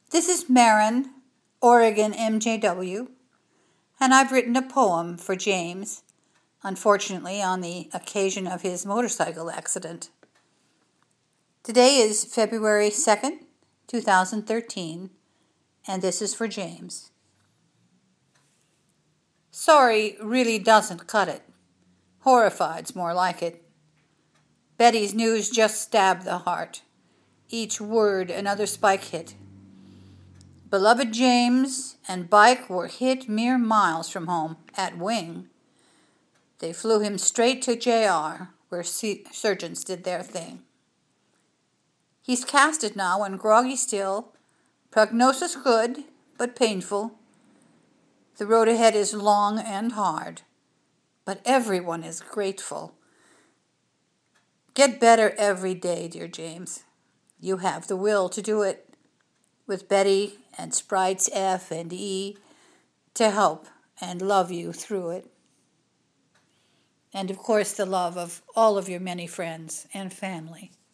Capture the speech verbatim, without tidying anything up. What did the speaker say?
This is Marin, Oregon M J W, and I've written a poem for James, unfortunately on the occasion of his motorcycle accident. Today is February second, two thousand thirteen, and this is for James. Sorry really doesn't cut it. Horrified's more like it. Betty's news just stabbed the heart. Each word another spike hit. Beloved James and bike were hit mere miles from home, at Wing. They flew him straight to J R, where C- surgeons did their thing. He's casted now and groggy still. Prognosis good, but painful. The road ahead is long and hard, but everyone is grateful. Get better every day, dear James. You have the will to do it, with Betty and Sprites F and E to help and love you through it. And of course, the love of all of your many friends and family.